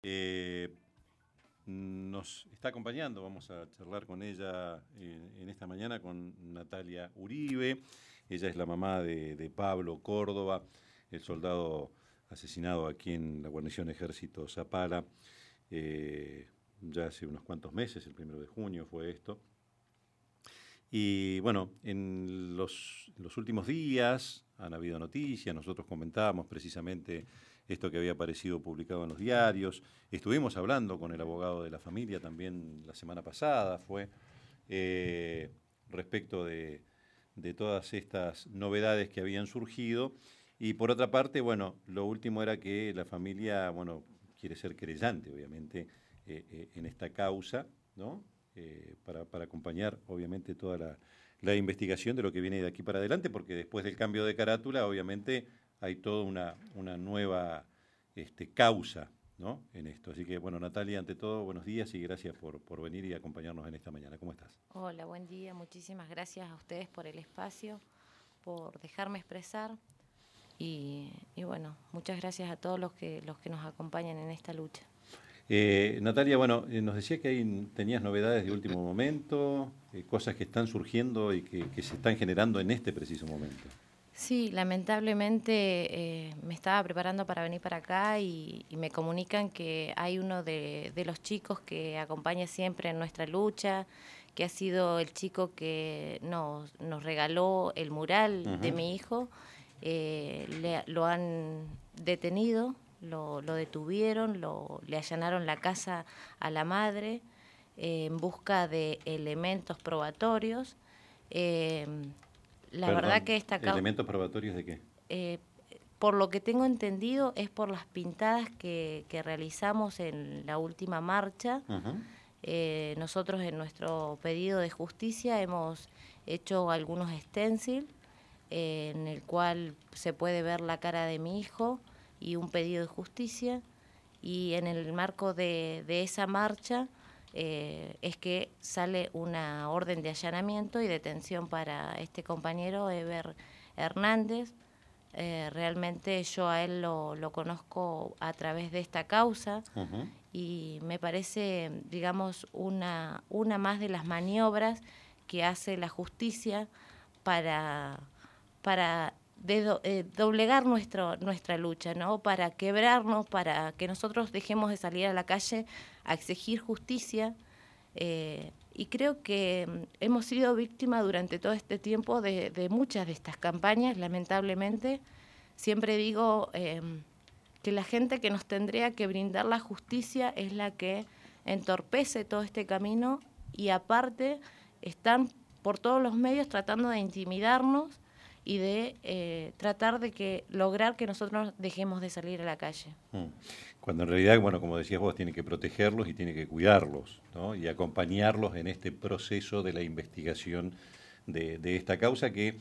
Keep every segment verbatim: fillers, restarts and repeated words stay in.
Eh, nos está acompañando, vamos a charlar con ella en, en esta mañana, con Natalia Uribe. Ella es la mamá de, de Pablo Córdoba, el soldado asesinado aquí en la guarnición Ejército Zapala, eh, ya hace unos cuantos meses, el primero de junio fue esto. Y bueno, en los, los últimos días han habido noticias, nosotros comentábamos precisamente esto que había aparecido publicado en los diarios. Estuvimos hablando con el abogado de la familia también la semana pasada, fue eh, respecto de, de todas estas novedades que habían surgido. Y por otra parte, bueno, lo último era que la familia, bueno, quiere ser querellante, obviamente, eh, eh, en esta causa, ¿no? Eh, para, para acompañar, obviamente, toda la, la investigación de lo que viene de aquí para adelante, porque después del cambio de carátula, obviamente, hay toda una, una nueva este, causa, ¿no? En esto. Así que, bueno, Natalia, ante todo, buenos días y gracias por, por venir y acompañarnos en esta mañana. ¿Cómo estás? Hola, buen día. Muchísimas gracias a ustedes por el espacio, por dejarme expresar y, y bueno, muchas gracias a todos los que, los que nos acompañan en esta lucha. Eh, Natalia, bueno, eh, nos decía que ahí tenías novedades de último momento, eh, cosas que están surgiendo y que, que se están generando en este preciso momento. Sí, lamentablemente eh, me estaba preparando para venir para acá y, y me comunican que hay uno de, de los chicos que acompaña siempre en nuestra lucha, que ha sido el chico que nos, nos regaló el mural de Uh-huh. mi hijo. Eh, le, lo han detenido, lo, lo detuvieron, lo, le allanaron la casa a la madre eh, en busca de elementos probatorios. Eh, la verdad Perdón, que esta causa, ¿elementos probatorios de qué? eh, por lo que tengo entendido, es por las pintadas que, que realizamos en la última marcha. Uh-huh. Eh, nosotros en nuestro pedido de justicia hemos hecho algunos stencil eh, en el cual se puede ver la cara de mi hijo y un pedido de justicia. Y en el marco de, de esa marcha eh, es que sale una orden de allanamiento y detención para este compañero Eber Hernández. Eh, realmente yo a él lo, lo conozco a través de esta causa Uh-huh. y me parece, digamos, una, una más de las maniobras que hace la justicia para, para de do, eh, doblegar nuestro, nuestra lucha, ¿no? Para quebrarnos, para que nosotros dejemos de salir a la calle a exigir justicia. Eh, y creo que mm, hemos sido víctimas durante todo este tiempo de, de muchas de estas campañas, lamentablemente. Siempre digo eh, que la gente que nos tendría que brindar la justicia es la que entorpece todo este camino y aparte están por todos los medios tratando de intimidarnos y de eh, tratar de que lograr que nosotros dejemos de salir a la calle. Mm. Cuando en realidad, bueno, como decías vos, tiene que protegerlos y tiene que cuidarlos, ¿no? Y acompañarlos en este proceso de la investigación de, de esta causa que,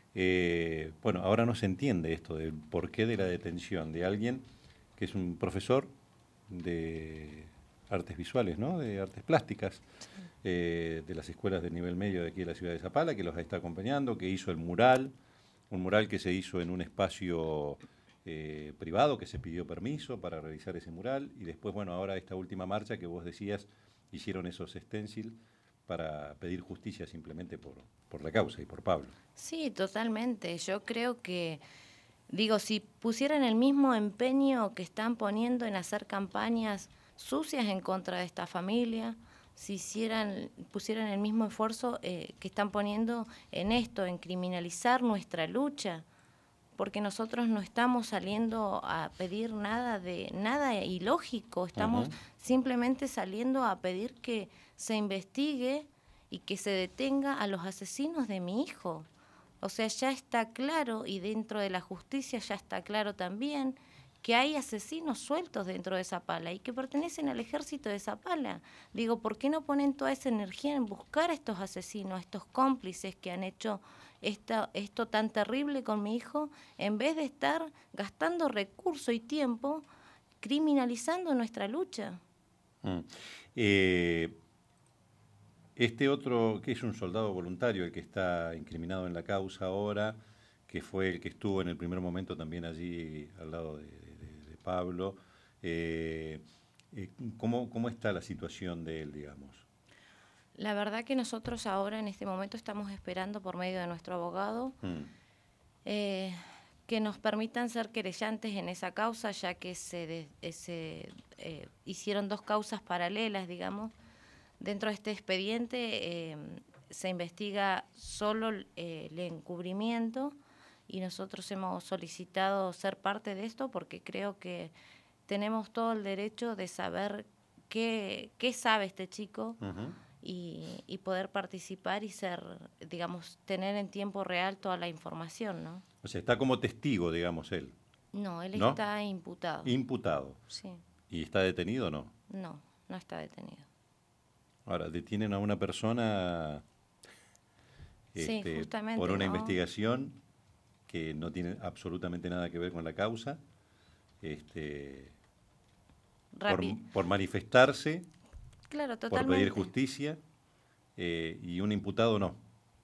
eh, bueno, ahora no se entiende esto del porqué de la detención de alguien que es un profesor de artes visuales, ¿no? De artes plásticas, eh, de las escuelas de nivel medio de aquí de la ciudad de Zapala, que los está acompañando, que hizo el mural, un mural que se hizo en un espacio eh, privado, que se pidió permiso para realizar ese mural, y después, bueno, ahora esta última marcha que vos decías, hicieron esos stencil para pedir justicia simplemente por, por la causa y por Pablo. Sí, totalmente. Yo creo que, digo, si pusieran el mismo empeño que están poniendo en hacer campañas sucias en contra de esta familia, si hicieran, pusieran el mismo esfuerzo eh, que están poniendo en esto, en criminalizar nuestra lucha, porque nosotros no estamos saliendo a pedir nada de nada ilógico, estamos Uh-huh. simplemente saliendo a pedir que se investigue y que se detenga a los asesinos de mi hijo. O sea, ya está claro, y dentro de la justicia ya está claro también, que hay asesinos sueltos dentro de Zapala y que pertenecen al ejército de Zapala. Digo, ¿por qué no ponen toda esa energía en buscar a estos asesinos, a estos cómplices que han hecho esta, esto tan terrible con mi hijo, en vez de estar gastando recursos y tiempo criminalizando nuestra lucha? Mm. Eh, Este otro, que es un soldado voluntario, el que está incriminado en la causa ahora, que fue el que estuvo en el primer momento también allí al lado de, de- de Pablo, eh, eh, ¿cómo, ¿cómo está la situación de él, digamos? La verdad que nosotros ahora en este momento estamos esperando por medio de nuestro abogado mm. eh, que nos permitan ser querellantes en esa causa, ya que se, de, se eh, hicieron dos causas paralelas, digamos. Dentro de este expediente eh, se investiga solo eh, el encubrimiento y nosotros hemos solicitado ser parte de esto porque creo que tenemos todo el derecho de saber qué, qué sabe este chico uh-huh. y, y poder participar y ser, digamos, tener en tiempo real toda la información, ¿no? O sea, está como testigo, digamos, él. No, él ¿No? está imputado. Imputado. Sí. ¿Y está detenido o no? No, no está detenido. Ahora, detienen a una persona este, sí, justamente, por una ¿no? investigación que no tiene absolutamente nada que ver con la causa, este, por, por manifestarse, claro, por pedir justicia, eh, y un imputado no.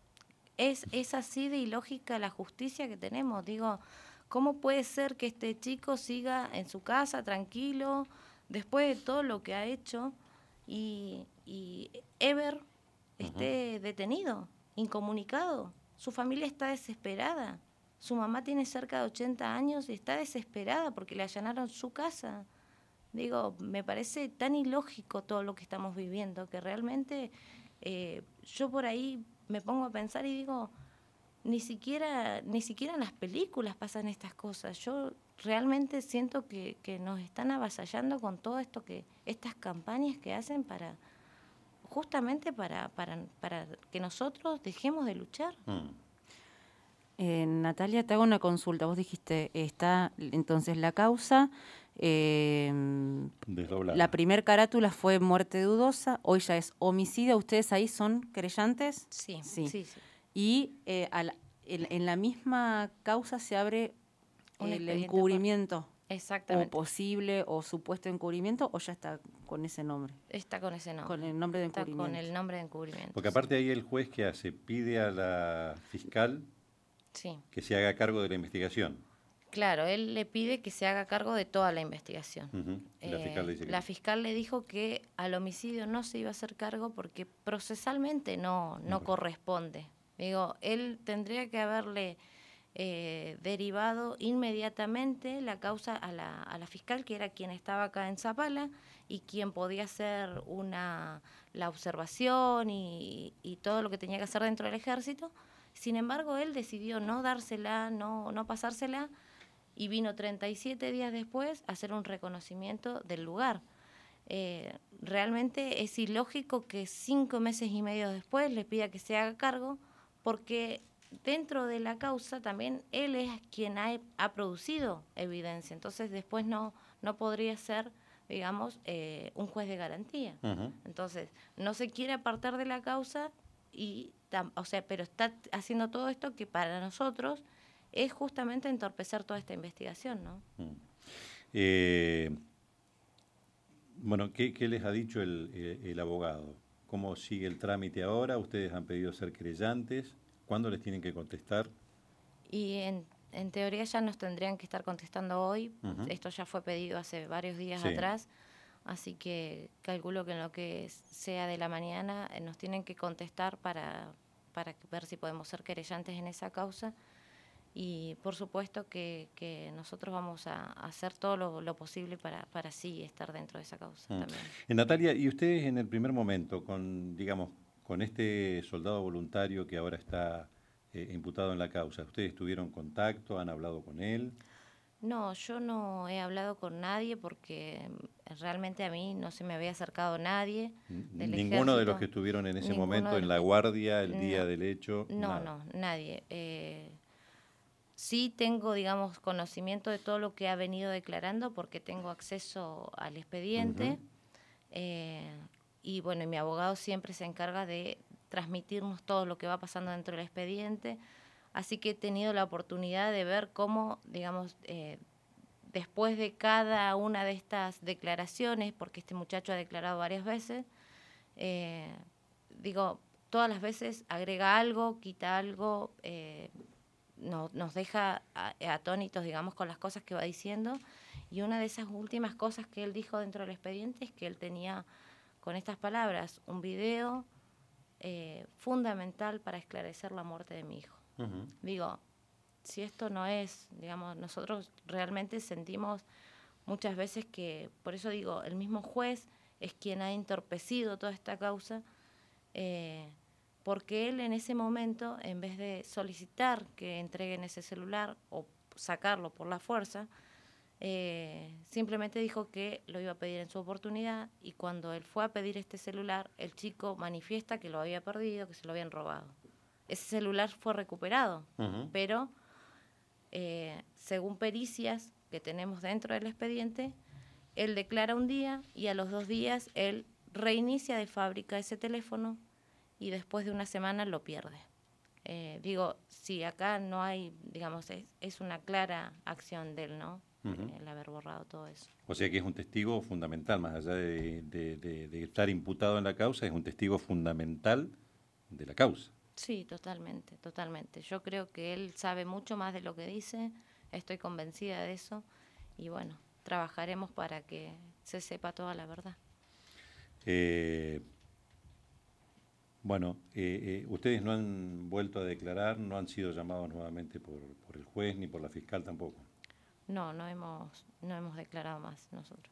Es, es así de ilógica la justicia que tenemos. Digo, ¿cómo puede ser que este chico siga en su casa tranquilo después de todo lo que ha hecho y, y Ever esté uh-huh. detenido, incomunicado? Su familia está desesperada. Su mamá tiene cerca de ochenta años y está desesperada porque le allanaron su casa. Digo, me parece tan ilógico todo lo que estamos viviendo que realmente eh, yo por ahí me pongo a pensar y digo, ni siquiera, ni siquiera en las películas pasan estas cosas. Yo realmente siento que, que nos están avasallando con todo esto que, estas campañas que hacen para, justamente para, para, para que nosotros dejemos de luchar. Mm. Eh, Natalia, te hago una consulta. Vos dijiste, está entonces la causa, eh, la primer carátula fue muerte dudosa, hoy ya es homicidio. ¿Ustedes ahí son querellantes? Sí, sí, sí. sí. Y eh, a la, en, en la misma causa se abre Un el encubrimiento. Exactamente. O posible o supuesto encubrimiento, o ya está con ese nombre. Está con ese nombre. Con el nombre de encubrimiento. Está con el nombre de encubrimiento. Porque aparte ahí el juez que hace, pide a la fiscal sí. que se haga cargo de la investigación. Claro, él le pide que se haga cargo de toda la investigación. Uh-huh. eh, la, fiscal le, dice que la no. fiscal le dijo que al homicidio no se iba a hacer cargo porque procesalmente no, no uh-huh. corresponde. Digo, él tendría que haberle eh, derivado inmediatamente la causa a la, a la fiscal, que era quien estaba acá en Zapala y quien podía hacer una, la observación y, y todo lo que tenía que hacer dentro del ejército. Sin embargo, él decidió no dársela, no, no pasársela, y vino treinta y siete días después a hacer un reconocimiento del lugar. Eh, realmente es ilógico que cinco meses y medio después le pida que se haga cargo, porque dentro de la causa también él es quien ha, ha producido evidencia. Entonces después no, no podría ser, digamos, eh, un juez de garantía. Uh-huh. Entonces no se quiere apartar de la causa, y, o sea, pero está haciendo todo esto que para nosotros es justamente entorpecer toda esta investigación, ¿no? Mm. Eh, bueno, ¿qué, ¿qué les ha dicho el, el, el abogado? ¿Cómo sigue el trámite ahora? ¿Ustedes han pedido ser querellantes? ¿Cuándo les tienen que contestar? Y en, en teoría ya nos tendrían que estar contestando hoy. Uh-huh. Esto ya fue pedido hace varios días sí. atrás. Así que calculo que en lo que sea de la mañana eh, nos tienen que contestar para, para ver si podemos ser querellantes en esa causa. Y por supuesto que, que nosotros vamos a, a hacer todo lo, lo posible para, para sí estar dentro de esa causa mm. también. Eh, Natalia, ¿y ustedes en el primer momento, con digamos, con este soldado voluntario que ahora está eh, imputado en la causa, ¿ustedes tuvieron contacto, han hablado con él? No, yo no he hablado con nadie porque realmente a mí no se me había acercado nadie del ¿Ninguno ejército. de los que estuvieron en ese Ninguno momento en la guardia el no, día del hecho? No, nada. no, nadie. Eh, sí tengo, digamos, conocimiento de todo lo que ha venido declarando porque tengo acceso al expediente. Uh-huh. eh, y bueno, y mi abogado siempre se encarga de transmitirnos todo lo que va pasando dentro del expediente. Así que he tenido la oportunidad de ver cómo, digamos, eh, después de cada una de estas declaraciones, porque este muchacho ha declarado varias veces, eh, digo, todas las veces agrega algo, quita algo, eh, no, nos deja atónitos, digamos, con las cosas que va diciendo, Y una de esas últimas cosas que él dijo dentro del expediente es que él tenía, con estas palabras, un video eh, fundamental para esclarecer la muerte de mi hijo. Uh-huh. Digo, si esto no es, digamos, nosotros realmente sentimos muchas veces que, por eso digo, el mismo juez es quien ha entorpecido toda esta causa, eh, porque él en ese momento, en vez de solicitar que entreguen ese celular o sacarlo por la fuerza, eh, simplemente dijo que lo iba a pedir en su oportunidad, y cuando él fue a pedir este celular, el chico manifiesta que lo había perdido, que se lo habían robado. Ese celular fue recuperado, uh-huh. pero eh, según pericias que tenemos dentro del expediente, él declara un día y a los dos días él reinicia de fábrica ese teléfono y después de una semana lo pierde. Eh, digo, si acá no hay, digamos, es, es una clara acción de él, ¿no? Uh-huh. El haber borrado todo eso. O sea que es un testigo fundamental, más allá de, de, de, de estar imputado en la causa, es un testigo fundamental de la causa. Sí, totalmente, totalmente. Yo creo que él sabe mucho más de lo que dice, estoy convencida de eso, y bueno, trabajaremos para que se sepa toda la verdad. Eh, bueno, eh, eh, ustedes no han vuelto a declarar, no han sido llamados nuevamente por, por el juez ni por la fiscal tampoco. No, no hemos, no hemos declarado más nosotros.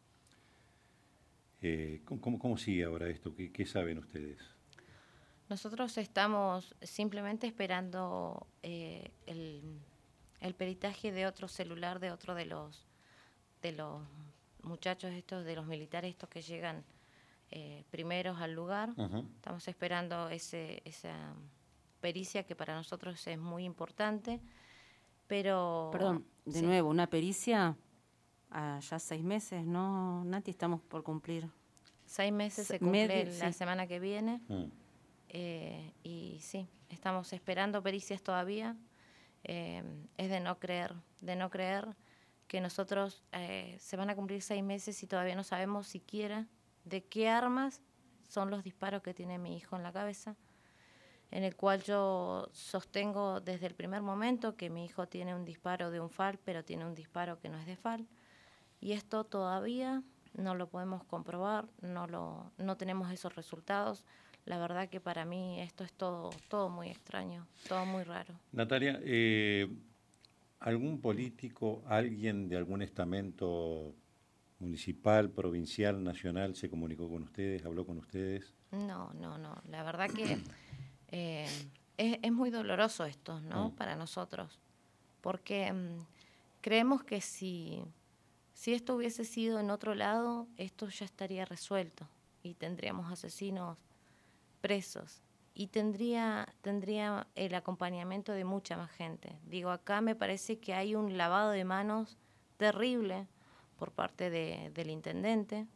Eh, ¿cómo, cómo sigue ahora esto? ¿Qué, qué saben ustedes? Nosotros estamos simplemente esperando eh, el, el peritaje de otro celular de otro de los de los muchachos estos, de los militares estos que llegan eh, primeros al lugar. Uh-huh. Estamos esperando ese, esa pericia que para nosotros es muy importante, pero... Perdón, de sí. nuevo, una pericia a ya seis meses, ¿no, Nati? Estamos por cumplir. Seis meses se cumple Medi- la sí. semana que viene. Uh-huh. Eh, y sí, estamos esperando pericias todavía. Eh, es de no creer, de no creer que nosotros eh, se van a cumplir seis meses y todavía no sabemos siquiera de qué armas son los disparos que tiene mi hijo en la cabeza, en el cual yo sostengo desde el primer momento que mi hijo tiene un disparo de un F A L, pero tiene un disparo que no es de F A L, y esto todavía no lo podemos comprobar, no, lo, no tenemos esos resultados. La verdad que para mí esto es todo, todo muy extraño, todo muy raro. Natalia, eh, ¿algún político, alguien de algún estamento municipal, provincial, nacional se comunicó con ustedes, habló con ustedes? No, no, no. La verdad que eh, es, es muy doloroso esto, ¿no? Mm. Para nosotros, porque um, creemos que si, si esto hubiese sido en otro lado, esto ya estaría resuelto y tendríamos asesinos presos y tendría tendría el acompañamiento de mucha más gente. Digo, acá me parece que hay un lavado de manos terrible por parte de, del intendente,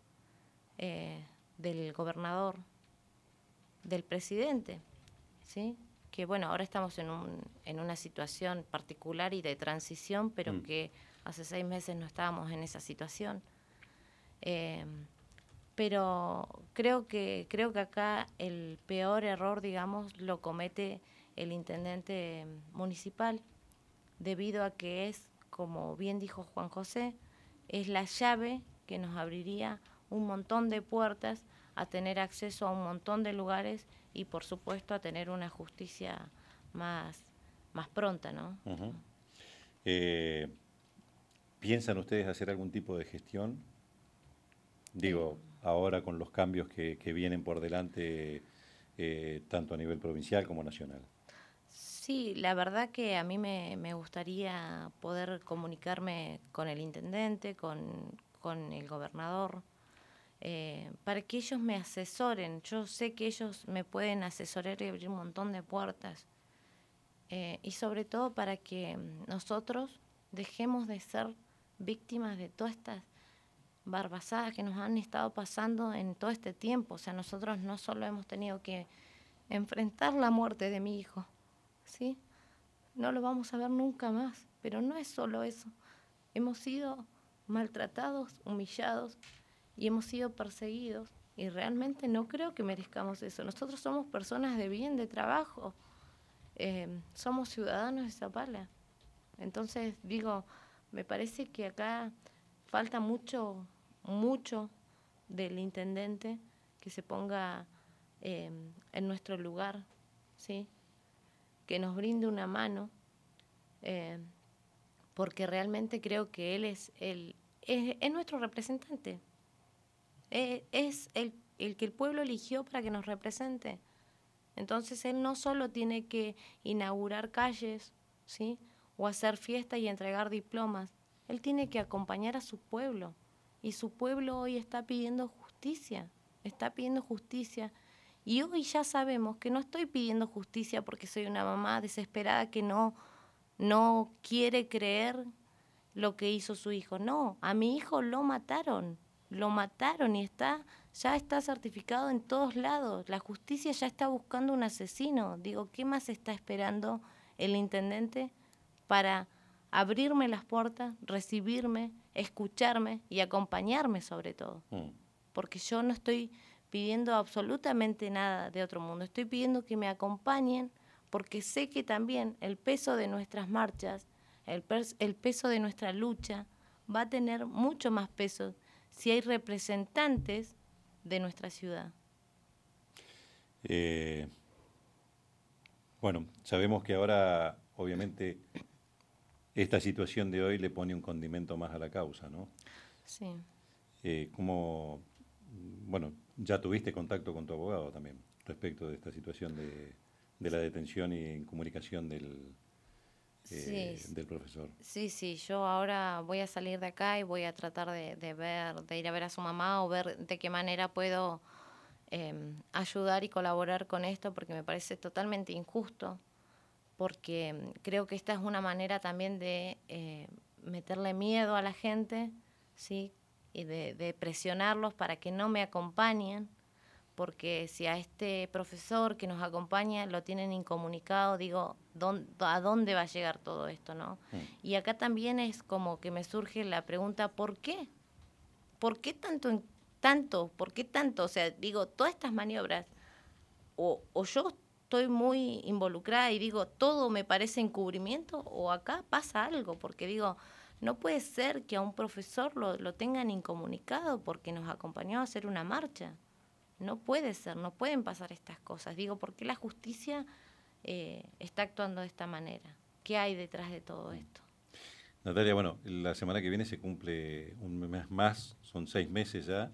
eh, del gobernador, del presidente, ¿sí? Que bueno, ahora estamos en un en una situación particular y de transición, pero mm. que hace seis meses no estábamos en esa situación. Eh, Pero creo que creo que acá el peor error, digamos, lo comete el intendente municipal, debido a que es, como bien dijo Juan José, es la llave que nos abriría un montón de puertas a tener acceso a un montón de lugares y, por supuesto, a tener una justicia más, más pronta, ¿no? Uh-huh. Eh, ¿Piensan ustedes hacer algún tipo de gestión? Digo, ahora con los cambios que, que vienen por delante, eh, tanto a nivel provincial como nacional. Sí, la verdad que a mí me, me gustaría poder comunicarme con el intendente, con, con el gobernador, eh, para que ellos me asesoren. Yo sé que ellos me pueden asesorar y abrir un montón de puertas. Eh, y sobre todo para que nosotros dejemos de ser víctimas de todas estas barbazadas que nos han estado pasando en todo este tiempo. O sea, nosotros no solo hemos tenido que enfrentar la muerte de mi hijo, ¿sí? No lo vamos a ver nunca más, pero no es solo eso. Hemos sido maltratados, humillados y hemos sido perseguidos, y realmente no creo que merezcamos eso. Nosotros somos personas de bien, de trabajo, eh, somos ciudadanos de Zapala. Entonces, digo, me parece que acá falta mucho, mucho del intendente que se ponga eh, en nuestro lugar, ¿sí? Que nos brinde una mano, eh, porque realmente creo que él es, el, es, es nuestro representante, es, es el, el que el pueblo eligió para que nos represente. Entonces él no solo tiene que inaugurar calles, ¿sí? O hacer fiestas y entregar diplomas, él tiene que acompañar a su pueblo, y su pueblo hoy está pidiendo justicia, está pidiendo justicia. Y hoy ya sabemos que no estoy pidiendo justicia porque soy una mamá desesperada que no, no quiere creer lo que hizo su hijo. No, a mi hijo lo mataron, lo mataron y está, ya está certificado en todos lados. La justicia ya está buscando un asesino. Digo, ¿qué más está esperando el intendente para abrirme las puertas, recibirme, escucharme y acompañarme sobre todo? Mm. Porque yo no estoy pidiendo absolutamente nada de otro mundo. Estoy pidiendo que me acompañen porque sé que también el peso de nuestras marchas, el, pers- el peso de nuestra lucha va a tener mucho más peso si hay representantes de nuestra ciudad. Eh, bueno, sabemos que ahora, obviamente, esta situación de hoy le pone un condimento más a la causa, ¿no? Sí. Eh, ¿cómo, bueno, ya tuviste contacto con tu abogado también respecto de esta situación de, de la detención y incomunicación del, eh, sí, del profesor? Sí, sí, yo ahora voy a salir de acá y voy a tratar de, de ver, de ir a ver a su mamá o ver de qué manera puedo eh, ayudar y colaborar con esto, porque me parece totalmente injusto, porque creo que esta es una manera también de eh, meterle miedo a la gente, ¿sí? Y de, de presionarlos para que no me acompañen, porque si a este profesor que nos acompaña lo tienen incomunicado, digo, ¿dónde, ¿a dónde va a llegar todo esto, no? Mm. Y acá también es como que me surge la pregunta, ¿por qué? ¿Por qué tanto, tanto? ¿Por qué tanto? O sea, digo, todas estas maniobras, o, o yo estoy muy involucrada y digo, todo me parece encubrimiento, o acá pasa algo, porque digo, no puede ser que a un profesor lo, lo tengan incomunicado porque nos acompañó a hacer una marcha. No puede ser, no pueden pasar estas cosas. Digo, ¿por qué la justicia eh, está actuando de esta manera? ¿Qué hay detrás de todo esto? Natalia, bueno, la semana que viene se cumple un mes más, son seis meses ya,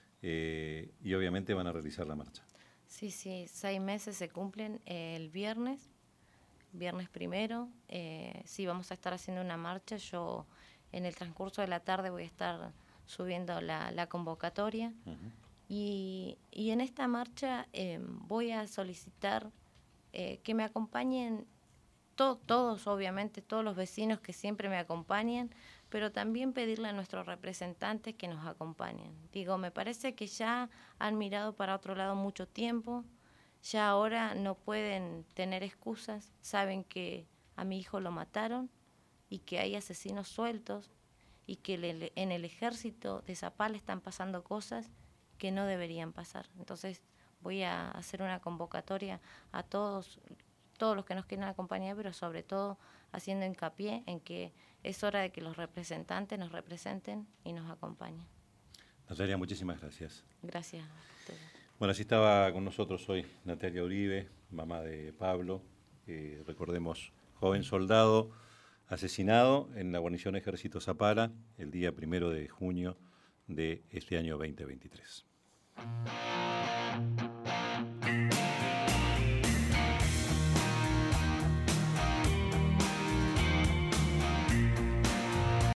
eh, y obviamente van a realizar la marcha. Sí, sí, seis meses se cumplen el viernes, viernes primero. Eh, sí, vamos a estar haciendo una marcha. Yo en el transcurso de la tarde voy a estar subiendo la, la convocatoria. Uh-huh. Y, y en esta marcha eh, voy a solicitar eh, que me acompañen to- todos, obviamente, todos los vecinos que siempre me acompañan, pero también pedirle a nuestros representantes que nos acompañen. Digo, me parece que ya han mirado para otro lado mucho tiempo, ya ahora no pueden tener excusas, saben que a mi hijo lo mataron y que hay asesinos sueltos y que le, en el ejército de Zapala están pasando cosas que no deberían pasar. Entonces voy a hacer una convocatoria a todos, todos los que nos quieran acompañar, pero sobre todo haciendo hincapié en que es hora de que los representantes nos representen y nos acompañen. Natalia, muchísimas gracias. Gracias a ustedes. Bueno, así estaba con nosotros hoy Natalia Uribe, mamá de Pablo, eh, recordemos, joven soldado asesinado en la guarnición Ejército Zapala el día primero de junio de este año veinte veintitrés. Thank you.